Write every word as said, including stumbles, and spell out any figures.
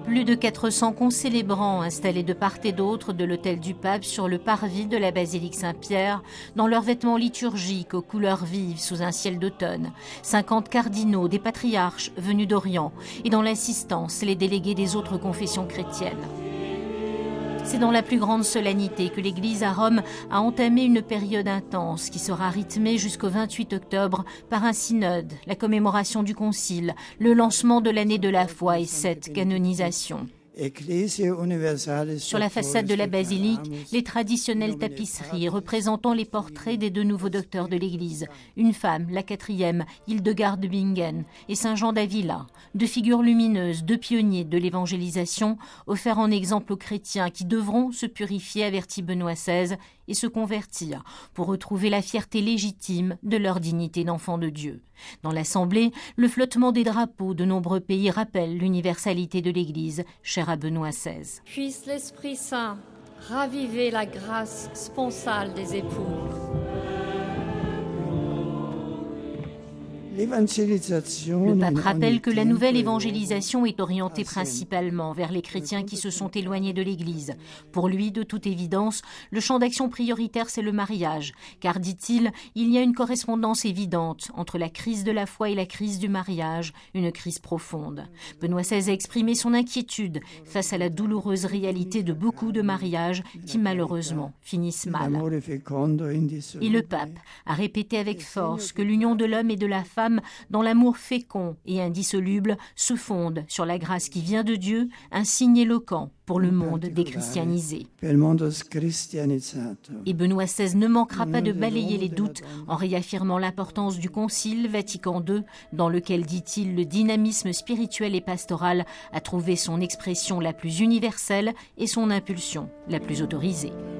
Plus de quatre cents concélébrants installés de part et d'autre de l'hôtel du pape sur le parvis de la basilique Saint-Pierre, dans leurs vêtements liturgiques aux couleurs vives sous un ciel d'automne. cinquante cardinaux, des patriarches venus d'Orient et dans l'assistance les délégués des autres confessions chrétiennes. C'est dans la plus grande solennité que l'Église à Rome a entamé une période intense qui sera rythmée jusqu'au vingt-huit octobre par un synode, la commémoration du concile, le lancement de l'année de la foi et cette canonisation. Sur la façade de la basilique, les traditionnelles tapisseries représentant les portraits des deux nouveaux docteurs de l'Église, une femme, la quatrième, Hildegard de Bingen, et Saint Jean d'Avila, deux figures lumineuses, deux pionniers de l'évangélisation, offerts en exemple aux chrétiens qui devront se purifier, avertit Benoît seize, et se convertir pour retrouver la fierté légitime de leur dignité d'enfants de Dieu. Dans l'Assemblée, le flottement des drapeaux de nombreux pays rappelle l'universalité de l'Église, chère à Benoît seize. Puisse l'Esprit Saint raviver la grâce sponsale des époux. Le pape rappelle que la nouvelle évangélisation est orientée principalement vers les chrétiens qui se sont éloignés de l'Église. Pour lui, de toute évidence, le champ d'action prioritaire, c'est le mariage. Car, dit-il, il y a une correspondance évidente entre la crise de la foi et la crise du mariage, une crise profonde. Benoît seize a exprimé son inquiétude face à la douloureuse réalité de beaucoup de mariages qui, malheureusement, finissent mal. Et le pape a répété avec force que l'union de l'homme et de la femme dans l'amour fécond et indissoluble se fonde sur la grâce qui vient de Dieu, un signe éloquent pour le monde déchristianisé. Et Benoît seize ne manquera pas de balayer les doutes en réaffirmant l'importance du Concile Vatican deux, dans lequel, dit-il, le dynamisme spirituel et pastoral a trouvé son expression la plus universelle et son impulsion la plus autorisée.